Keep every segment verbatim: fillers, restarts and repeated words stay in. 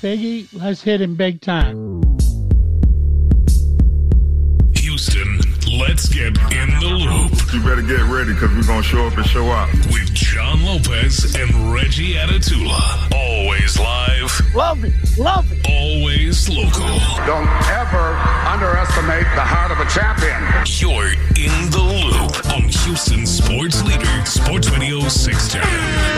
Figgy, let's hit him big time. Houston, let's get in the loop. You better get ready because we're going to show up and show out. With John Lopez and Reggie Atatula. Always live. Love it. Love it. Always local. Don't ever underestimate the heart of a champion. You're in the loop on Houston Sports Leader, Sports Radio six ten.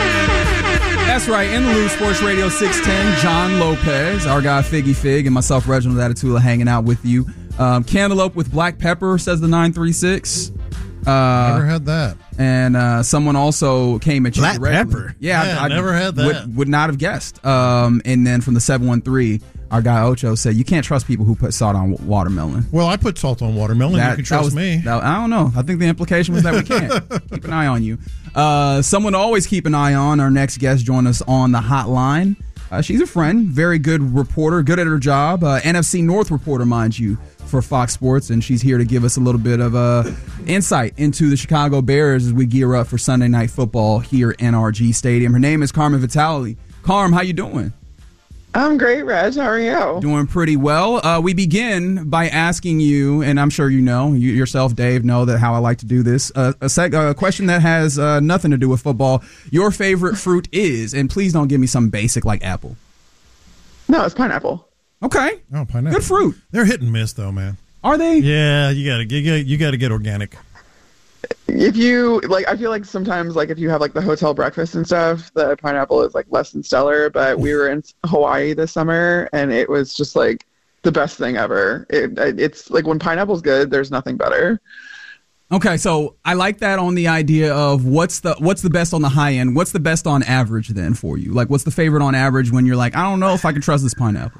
That's right, in the loop, Sports Radio six ten. John Lopez, our guy Figgy Fig, and myself, Reginald Atatula, hanging out with you. Um, cantaloupe with black pepper, says the nine three six. Uh, never had that. And uh, someone also came at you black directly. pepper. Yeah, yeah I, I never had that. Would, would not have guessed. Um, and then from the seven one three, our guy Ocho said, you can't trust people who put salt on w- watermelon. Well, I put salt on watermelon. That, you can trust was, me. That, I don't know. I think the implication was that we can't. Keep an eye on you. Uh, someone to always keep an eye on. Our next guest joined us on the hotline. Uh, she's a friend, very good reporter, good at her job. Uh, N F C North reporter, mind you, for Fox Sports, and she's here to give us a little bit of uh, insight into the Chicago Bears as we gear up for Sunday Night Football here at N R G Stadium. Her name is Carmen Vitale. Carm, how you doing? I'm great, Reg. How are you? Doing pretty well. Uh, we begin by asking you, and I'm sure you know, you yourself, Dave, know that how I like to do this, uh, a, sec- a question that has uh, nothing to do with football. Your favorite fruit is, and please don't give me some basic like apple. No, it's pineapple. Okay. Oh, pineapple. Good fruit. They're hit and miss, though, man. Are they? Yeah, you gotta you gotta, you gotta get organic. If you like, I feel like sometimes, like if you have like the hotel breakfast and stuff, the pineapple is like less than stellar. But we were in Hawaii this summer, and it was just like the best thing ever. It, it's like when pineapple's good, there's nothing better. Okay, so I like that on the idea of what's the what's the best on the high end. What's the best on average then for you? Like, what's the favorite on average when you're like, I don't know if I can trust this pineapple?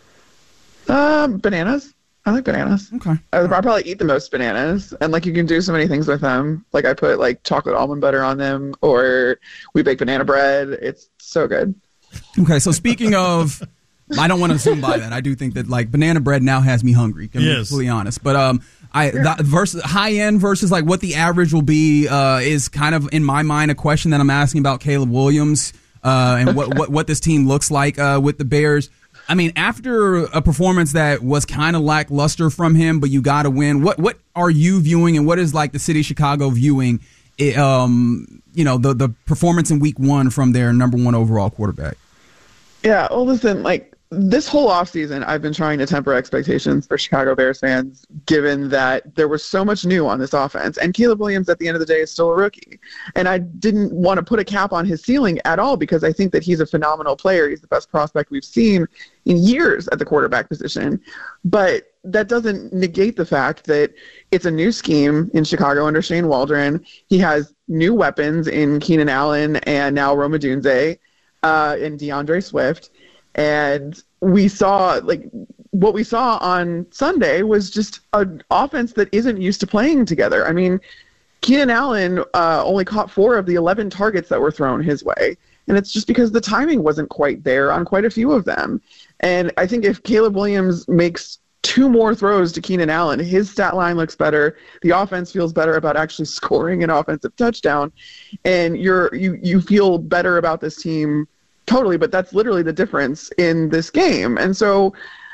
Um, bananas. I like bananas. Okay. I would probably eat the most bananas, and like you can do so many things with them. Like I put like chocolate almond butter on them, or we bake banana bread. It's so good. Okay, so speaking of, I don't want to zoom by that. I do think that like banana bread now has me hungry. To be Yes. completely honest, but um, I that versus high end versus like what the average will be uh, is kind of in my mind a question that I'm asking about Caleb Williams uh, and what, what what this team looks like uh, with the Bears. I mean, after a performance that was kind of lackluster from him, but you got to win. What what are you viewing, and what is like the city of Chicago viewing? It, um, you know, the the performance in Week One from their number one overall quarterback. Yeah, well, listen, like this whole offseason, I've been trying to temper expectations for Chicago Bears fans, given that there was so much new on this offense. And Caleb Williams, at the end of the day, is still a rookie. And I didn't want to put a cap on his ceiling at all because I think that he's a phenomenal player. He's the best prospect we've seen in years at the quarterback position. But that doesn't negate the fact that it's a new scheme in Chicago under Shane Waldron. He has new weapons in Keenan Allen and now Rome Odunze uh, and DeAndre Swift. And we saw, like, what we saw on Sunday was just an offense that isn't used to playing together. I mean, Keenan Allen uh, only caught four of the eleven targets that were thrown his way. And it's just because the timing wasn't quite there on quite a few of them. And I think if Caleb Williams makes two more throws to Keenan Allen, his stat line looks better. The offense feels better about actually scoring an offensive touchdown. And you're you you feel better about this team. Totally, but that's literally the difference in this game. And so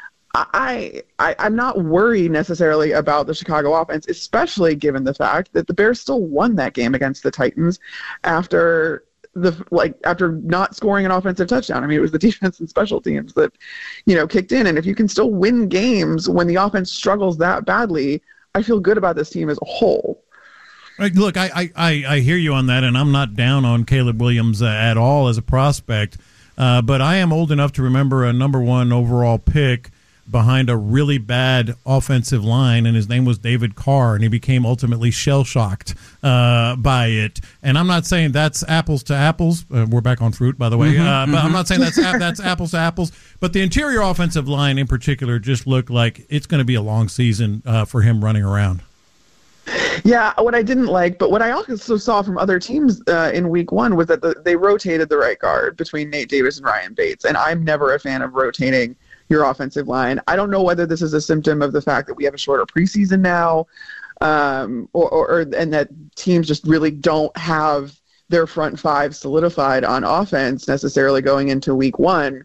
I, I, I'm not worried necessarily about the Chicago offense, especially given the fact that the Bears still won that game against the Titans after the like after not scoring an offensive touchdown. I mean, it was the defense and special teams that, you know, kicked in. And if you can still win games when the offense struggles that badly, I feel good about this team as a whole. Look, I, I, I hear you on that, and I'm not down on Caleb Williams uh, at all as a prospect, uh, but I am old enough to remember a number one overall pick behind a really bad offensive line, and his name was David Carr, and he became ultimately shell-shocked uh, by it. And I'm not saying that's apples to apples. Uh, we're back on fruit, by the way. Mm-hmm, uh, but mm-hmm. I'm not saying that's that's apples to apples. But the interior offensive line in particular just looked like it's going to be a long season uh, for him running around. Yeah, what I didn't like, but what I also saw from other teams uh, in week one was that the, they rotated the right guard between Nate Davis and Ryan Bates, and I'm never a fan of rotating your offensive line. I don't know whether this is a symptom of the fact that we have a shorter preseason now, um, or, or, or and that teams just really don't have their front five solidified on offense necessarily going into week one.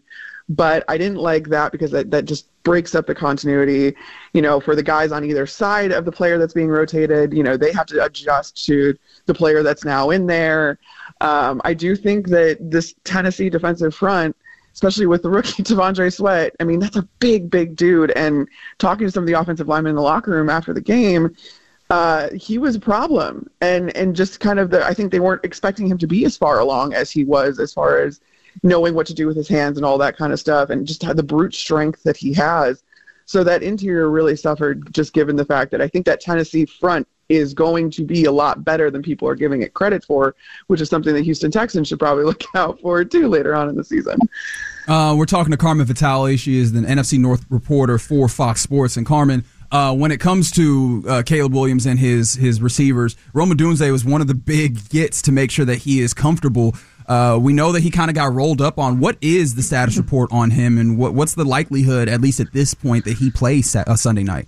but I didn't like that because that, that just breaks up the continuity, you know, for the guys on either side of the player that's being rotated. You know, they have to adjust to the player that's now in there. Um, I do think that this Tennessee defensive front, especially with the rookie T'Vondre Sweat, I mean, that's a big, big dude. And talking to some of the offensive linemen in the locker room after the game, uh, he was a problem. And and just kind of the, I think they weren't expecting him to be as far along as he was, as far as knowing what to do with his hands and all that kind of stuff, and just had the brute strength that he has. So that interior really suffered, just given the fact that I think that Tennessee front is going to be a lot better than people are giving it credit for, which is something that Houston Texans should probably look out for too later on in the season. Uh, we're talking to Carmen Vitale. She is the N F C North reporter for Fox Sports. And Carmen, uh, when it comes to uh, Caleb Williams and his his receivers, Rome Odunze was one of the big gets to make sure that he is comfortable. Uh, we know that he kind of got rolled up on. What is the status report on him, and what, what's the likelihood, at least at this point, that he plays a Sunday night?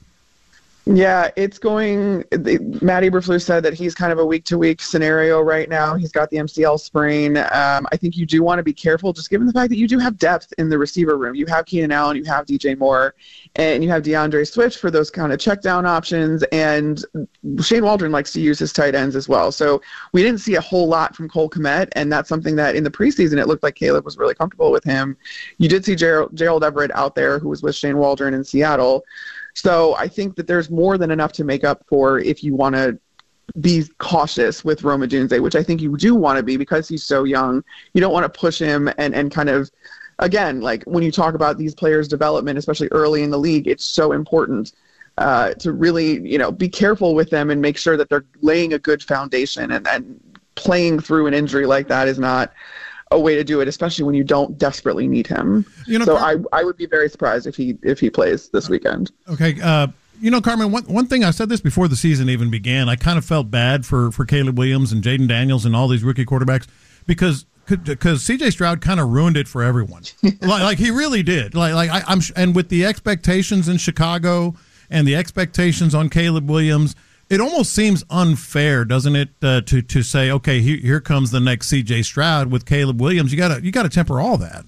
Yeah, it's going – Matt Eberflus said that he's kind of a week-to-week scenario right now. He's got the M C L sprain. Um, I think you do want to be careful, just given the fact that you do have depth in the receiver room. You have Keenan Allen, you have D J Moore, and you have DeAndre Swift for those kind of check-down options, and Shane Waldron likes to use his tight ends as well. So we didn't see a whole lot from Cole Kmet, and that's something that in the preseason it looked like Caleb was really comfortable with him. You did see Gerald, Gerald Everett out there, who was with Shane Waldron in Seattle. So I think that there's more than enough to make up for if you want to be cautious with Rome Odunze, which I think you do want to be because he's so young. You don't want to push him and, and kind of, again, like when you talk about these players' development, especially early in the league, it's so important uh, to really, you know, be careful with them and make sure that they're laying a good foundation, and, and playing through an injury like that is not a way to do it, especially when you don't desperately need him. You know, so Car- I I would be very surprised if he if he plays this weekend. Okay, uh, you know, Carmen, one one thing I said this before the season even began. I kind of felt bad for for Caleb Williams and Jaden Daniels and all these rookie quarterbacks because because C J Stroud kind of ruined it for everyone. like, like he really did. Like like I, I'm and with the expectations in Chicago and the expectations on Caleb Williams, it almost seems unfair, doesn't it, uh, to to say, okay, here, here comes the next C J Stroud with Caleb Williams. You gotta you gotta temper all that.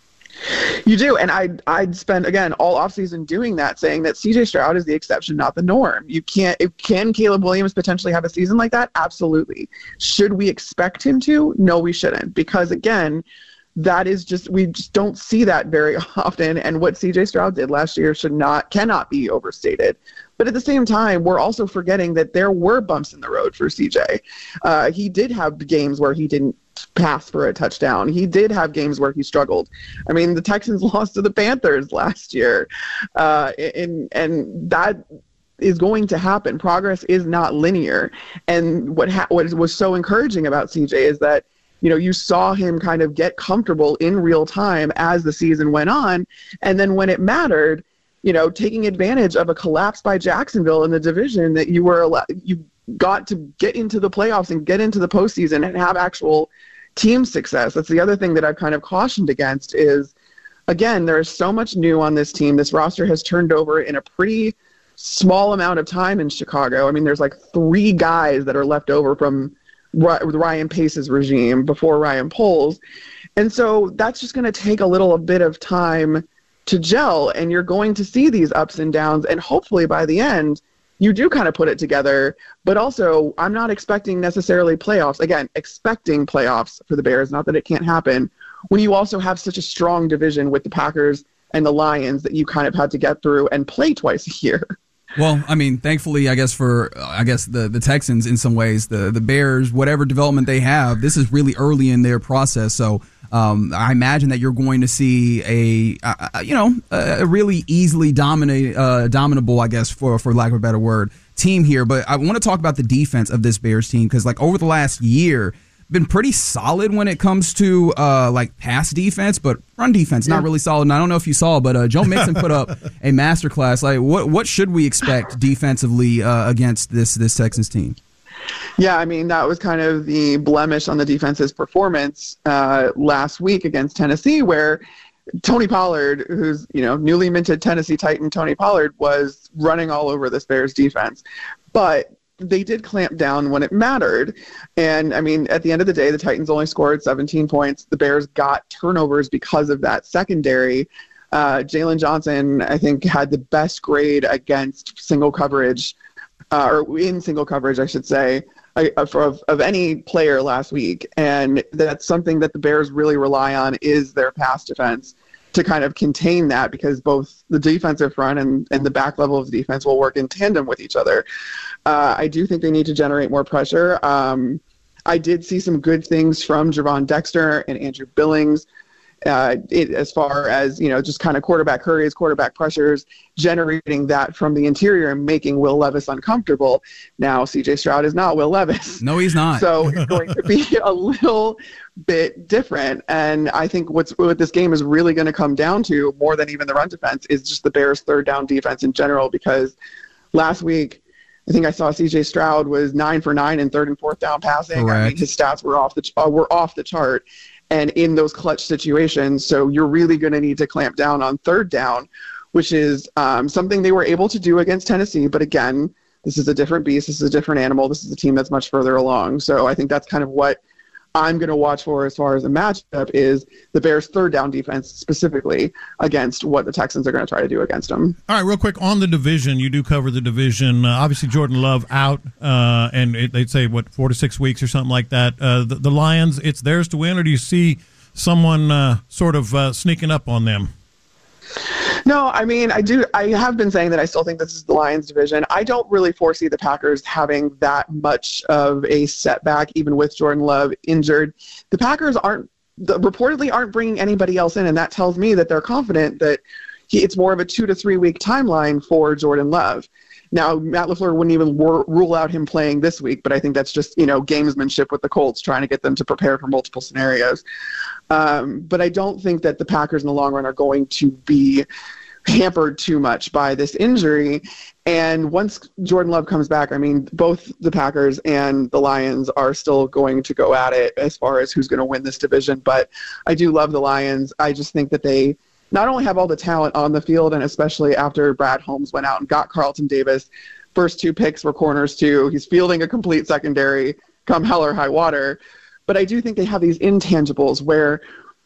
You do, and I I'd spend again all offseason doing that, saying that C J Stroud is the exception, not the norm. You can't. Can Caleb Williams potentially have a season like that? Absolutely. Should we expect him to? No, we shouldn't, because again, that is just we just don't see that very often. And what C J Stroud did last year should not cannot be overstated. But at the same time, we're also forgetting that there were bumps in the road for C J. Uh, he did have games where he didn't pass for a touchdown. He did have games where he struggled. I mean, the Texans lost to the Panthers last year. Uh, and, and that is going to happen. Progress is not linear. And what ha- what was so encouraging about C J is that, you know, you saw him kind of get comfortable in real time as the season went on. And then when it mattered, you know, taking advantage of a collapse by Jacksonville in the division that you were allowed, you got to get into the playoffs and get into the postseason and have actual team success. That's the other thing that I've kind of cautioned against is, again, there is so much new on this team. This roster has turned over in a pretty small amount of time in Chicago. I mean, there's like three guys that are left over from Ryan Pace's regime before Ryan Poles. And so that's just going to take a little a bit of time to gel, and you're going to see these ups and downs, and hopefully by the end you do kind of put it together. But also, I'm not expecting necessarily playoffs. Again, expecting playoffs for the Bears, not that it can't happen, when you also have such a strong division with the Packers and the Lions that you kind of had to get through and play twice a year. Well, I mean, thankfully, I guess for I guess the, the Texans in some ways, the the Bears, whatever development they have, this is really early in their process. So um, I imagine that you're going to see a, a you know a really easily dominate uh, dominable, I guess for for lack of a better word, team here. But I want to talk about the defense of this Bears team because like over the last year, been pretty solid when it comes to uh, like pass defense, but run defense not really solid. And I don't know if you saw, but uh, Joe Mixon put up a masterclass. Like, what what should we expect defensively uh, against this this Texans team? Yeah, I mean, that was kind of the blemish on the defense's performance uh, last week against Tennessee, where Tony Pollard, who's, you know, newly minted Tennessee Titan Tony Pollard, was running all over this Bears defense. But they did clamp down when it mattered. And I mean, at the end of the day, the Titans only scored seventeen points. The Bears got turnovers because of that secondary. Uh, Jalen Johnson, I think, had the best grade against single coverage, uh, or in single coverage, I should say, of, of any player last week. And that's something that the Bears really rely on, is their pass defense, to kind of contain that, because both the defensive front and, and the back level of the defense will work in tandem with each other. Uh, I do think they need to generate more pressure. Um, I did see some good things from Javon Dexter and Andrew Billings. Uh, it, as far as, you know, just kind of quarterback hurries, quarterback pressures, generating that from the interior and making Will Levis uncomfortable. Now, C J Stroud is not Will Levis. No, he's not. So it's going to be a little bit different. And I think what's what this game is really going to come down to, more than even the run defense, is just the Bears' third down defense in general. Because last week, I think I saw C J Stroud was nine for nine in third and fourth down passing. Correct. I mean, his stats were off the uh, were off the chart. And in those clutch situations, so you're really going to need to clamp down on third down, which is um, something they were able to do against Tennessee. But again, this is a different beast. This is a different animal. This is a team that's much further along. So I think that's kind of what I'm going to watch for as far as a matchup, is the Bears' third down defense specifically against what the Texans are going to try to do against them. All right, real quick on the division. You do cover the division. Uh, obviously, Jordan Love out, uh, and it, they'd say, what, four to six weeks or something like that. Uh, the, the Lions, it's theirs to win, or do you see someone uh, sort of uh, sneaking up on them? No, I mean, I do. I have been saying that I still think this is the Lions division. I don't really foresee the Packers having that much of a setback, even with Jordan Love injured. The Packers aren't the, reportedly aren't bringing anybody else in, and that tells me that they're confident that he, it's more of a two to three week timeline for Jordan Love. Now, Matt LaFleur wouldn't even wor- rule out him playing this week, but I think that's just, you know, gamesmanship with the Colts, trying to get them to prepare for multiple scenarios. Um, but I don't think that the Packers in the long run are going to be hampered too much by this injury. And once Jordan Love comes back, I mean, both the Packers and the Lions are still going to go at it as far as who's going to win this division. But I do love the Lions. I just think that they not only have all the talent on the field, and especially after Brad Holmes went out and got Carlton Davis, first two picks were corners too. He's fielding a complete secondary come hell or high water. But I do think they have these intangibles where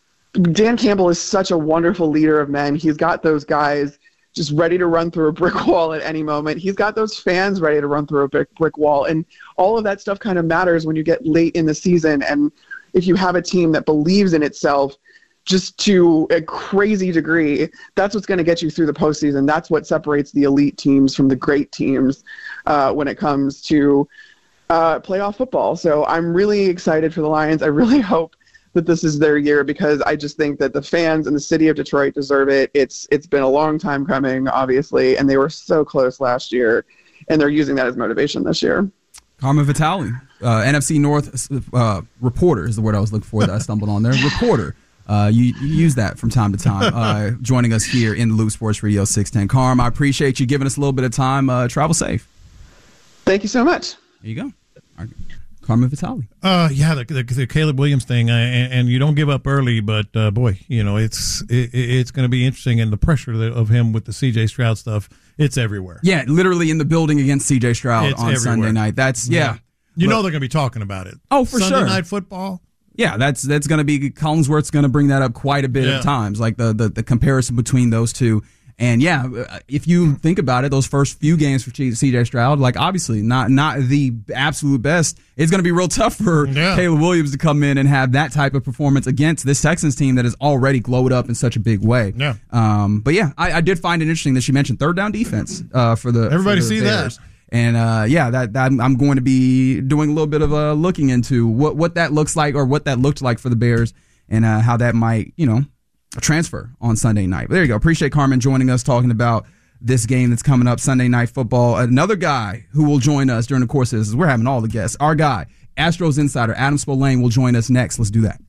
Dan Campbell is such a wonderful leader of men. He's got those guys just ready to run through a brick wall at any moment. He's got those fans ready to run through a brick, brick wall. And all of that stuff kind of matters when you get late in the season. And if you have a team that believes in itself just to a crazy degree, that's what's going to get you through the postseason. That's what separates the elite teams from the great teams uh, when it comes to uh, playoff football. So I'm really excited for the Lions. I really hope that this is their year, because I just think that the fans in the city of Detroit deserve it. It's It's been a long time coming, obviously, and they were so close last year, and they're using that as motivation this year. Carmen Vitale, uh, N F C North uh, reporter is the word I was looking for that I stumbled on there. Reporter. Uh, you, you use that from time to time, uh, joining us here in Loop Sports Radio six ten. Carm, I appreciate you giving us a little bit of time. Uh, travel safe. Thank you so much. There you go. All right. Carmen Vitale. Uh, yeah, the, the, the Caleb Williams thing, uh, and, and you don't give up early, but uh, boy, you know, it's it, it's going to be interesting, and the pressure of him with the C J Stroud stuff, it's everywhere. Yeah, literally in the building against C J Stroud it's on everywhere. Sunday night. That's, yeah. yeah. You Look, know they're going to be talking about it. Oh, for Sunday sure. Night Football. Yeah, that's that's going to be, Collinsworth's going to bring that up quite a bit yeah. of times, like the, the the comparison between those two. And yeah, if you think about it, those first few games for C J Stroud, like obviously not not the absolute best. It's going to be real tough for yeah. Caleb Williams to come in and have that type of performance against this Texans team that has already glowed up in such a big way. Yeah. Um, but yeah, I, I did find it interesting that she mentioned third down defense uh, for the everybody for the see Bears. that. And uh, yeah, that, that I'm going to be doing a little bit of uh, looking into what, what that looks like, or what that looked like for the Bears, and uh, how that might, you know, transfer on Sunday night. But there you go. Appreciate Carmen joining us, talking about this game that's coming up, Sunday Night Football. Another guy who will join us during the course of this, is we're having all the guests. Our guy, Astros insider Adam Spolane, will join us next. Let's do that.